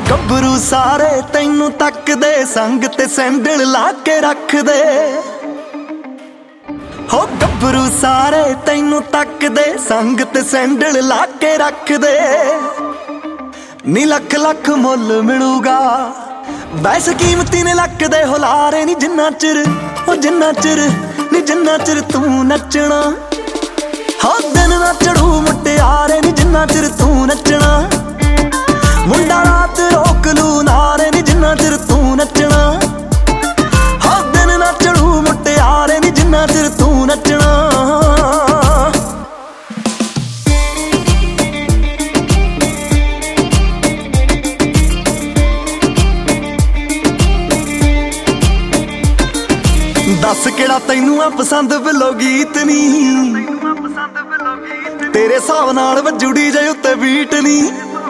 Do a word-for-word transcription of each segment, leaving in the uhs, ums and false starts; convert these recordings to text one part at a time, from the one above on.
ਗੱਭਰੂ ਸਾਰੇ ਤੈਨੂੰ ਤੱਕਦੇ, ਸੰਗ ਤੇ ਸੈਂਡਲ ਲਾ ਕੇ ਰੱਖਦੇ। ਹੋ ਗੱਭਰੂ ਸਾਰੇ ਤੈਨੂੰ ਤੱਕਦੇ, ਸੰਗ ਤੇ ਸੈਂਡਲ ਲਾ ਕੇ ਰੱਖਦੇ। ਨੀ ਲੱਖ ਲੱਖ ਮੁੱਲ ਮਿਲੂਗਾ, ਵੈਸੇ ਕੀਮਤੀ ਨੇ ਲੱਕਦੇ ਹੁਲਾਰੇ ਨੀ ਜਿੰਨਾ ਚਿਰ, ਉਹ ਜਿੰਨਾ ਚਿਰ ਨੀ ਜਿੰਨਾ ਚਿਰ ਤੂੰ ਨੱਚਣਾ। ਹੋ ਦਿਨ ਨਾ ਚੜੂ ਮੁਟਿਆਰੇ ਨੀ ਜਿੰਨਾ ਚਿਰ ਤੂੰ ਨੱਚਣਾ। ਮੁੰਡਾ ਰਾਤ ਰੋਕ ਲੂ ਨਾਰੇ ਨੀ ਜਿੰਨਾ ਚਿਰ ਤੂੰ ਨੱਚਣਾ। ਹੋ ਦਿਨ ਨਾ ਚੜੂ ਮੁਟਿਆਰੇ ਨੀ ਜਿੰਨਾ ਚਿਰ ਤੂੰ ਨੱਚਣਾ। ਦੱਸ ਕਿਹੜਾ ਤੈਨੂੰ ਆ ਪਸੰਦ ਬਿਲੋ ਗੀਤ ਨੀ, ਤੇਰੇ ਹਿਸਾਬ ਨਾਲ ਵੱਜੂ ਡੀਜੇ ਉੱਤੇ ਬੀਟ ਨੀ।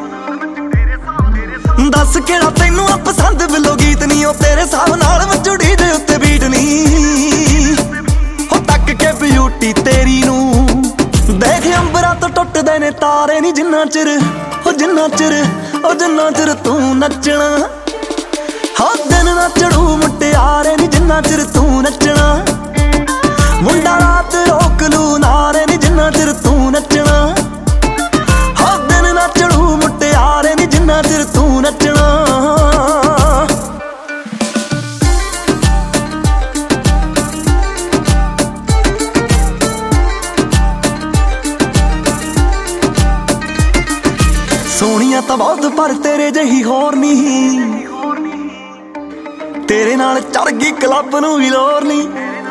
ਦੱਸ ਕਿਹੜਾ ਤੈਨੂੰ ਆ ਪਸੰਦ ਬਿਲੋ ਗੀਤ ਨੀ, ਉਹ ਤੇਰੇ ਹਿਸਾਬ ਨਾਲ ਵੱਜੂ ਡੀਜੇ ਉੱਤੇ ਬੀਟ ਨੀ। ਹੋ ਤੱਕ ਕੇ ਬਿਊਟੀ ਤੇਰੀ ਨੂੰ ਦੇਖ ਅੰਬਰਾਂ ਤੋਂ ਟੁੱਟਦੇ ਨੇ ਤਾਰੇ ਨੀ ਜਿੰਨਾ ਚਿਰ, ਉਹ ਜਿੰਨਾ ਚਿਰ ਉਹ ਜਿੰਨਾ ਚਿਰ ਤੂੰ ਨੱਚਣਾ। ਹੋ ਦਿਨ ਨਾ ਚੜੂ ਮੁਟਿਆਰੇ ਨੀ ਜਿੰਨਾ ਚਿਰ ਤੂੰ ਨੱਚਣਾ। ਮੁੰਡਾ ਰਾਤ ਰੋਕ ਲੂ ਨਾਰੇ ਨੀ ਜਿੰਨਾ ਚਿਰ ਤੂੰ ਨੱਚਣਾ। ਹੋ ਦਿਨ ਨਾ ਚੜੂ ਮੁਟਿਆਰੇ ਨੀ ਜਿੰਨਾ ਚਿਰ ਤੂੰ ਨੱਚਣਾ। ਸੋਹਣੀਆਂ ਤਾਂ ਬਹੁਤ ਪਰ ਤੇਰੇ ਜਿਹੀ ਹੋਰ ਨਹੀਂ, ਤੇਰੇ ਨਾਲ ਚੜ ਗਈ ਕਲੱਬ ਨੂੰ ਵੀ ਲੋਰ ਨੀ।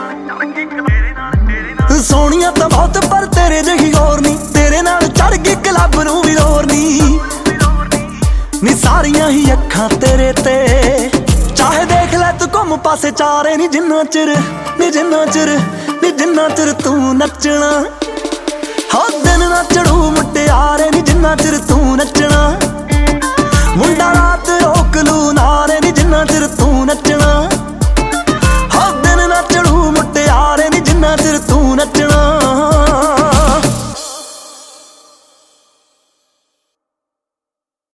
ਸੋਹਣੀਆਂ ਤਾਂ ਬਹੁਤ ਪਰ ਤੇਰੇ ਜਿਹੀ ਹੋਰ ਨੀ, ਤੇਰੇ ਨਾਲ ਚੜ ਗਈ ਕਲੱਬ ਨੂੰ ਵੀ ਲੋਰ ਨੀ। ਨੀ ਸਾਰੀਆਂ ਹੀ ਅੱਖਾਂ ਤੇਰੇ ਤੇ, ਚਾਹੇ ਦੇਖ ਲੈ ਤੂੰ ਘੁੰਮ ਪਾਸੇ ਚਾਰੇ ਨੀ ਜਿੰਨਾ ਚਿਰ, ਨੀ ਜਿੰਨਾ ਚਿਰ ਨੀ ਜਿੰਨਾ ਚਿਰ ਤੂੰ ਨੱਚਣਾ।